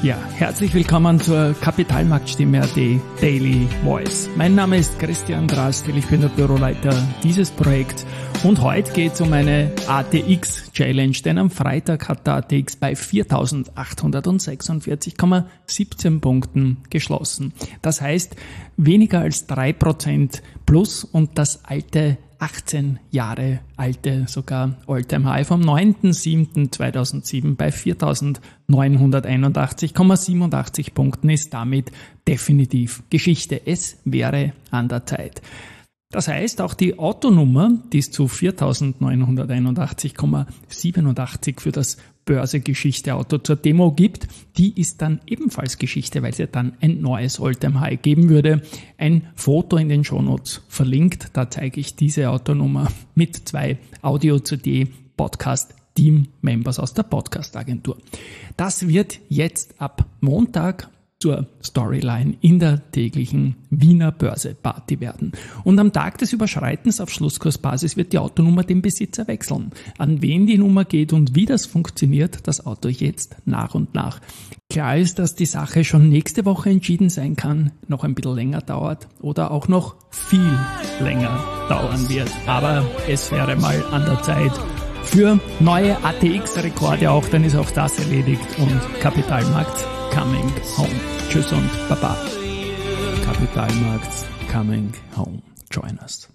Ja, herzlich willkommen zur Kapitalmarktstimme.at Daily Voice. Mein Name ist Christian Drastil, ich bin der Büroleiter dieses Projekts und heute geht es um eine ATX-Challenge, denn am Freitag hat der ATX bei 4.846,17 Punkten geschlossen. Das heißt, weniger als 3% plus und das alte 18 Jahre alte, sogar All-Time High vom 9.7.2007 bei 4.981,87 Punkten ist damit definitiv Geschichte. Es wäre an der Zeit. Das heißt, auch die Autonummer, die es zu 4.981,87 für das Börse-Geschichte-Auto zur Demo gibt, die ist dann ebenfalls Geschichte, weil es ja dann ein neues All-Time-High geben würde. Ein Foto in den Shownotes verlinkt, da zeige ich diese Autonummer mit 2 Audio-CD-Podcast-Team-Members aus der Podcast-Agentur. Das wird jetzt ab Montag zur Storyline in der täglichen Wiener Börse-Party werden. Und am Tag des Überschreitens auf Schlusskursbasis wird die Autonummer den Besitzer wechseln. An wen die Nummer geht und wie das funktioniert, das Auto jetzt nach und nach. Klar ist, dass die Sache schon nächste Woche entschieden sein kann, noch ein bisschen länger dauert oder auch noch viel länger dauern wird. Aber es wäre mal an der Zeit für neue ATX-Rekorde auch, dann ist auch das erledigt und Kapitalmarkt coming home. Tschüss und Baba. Kapitalmarkt coming home. Join us.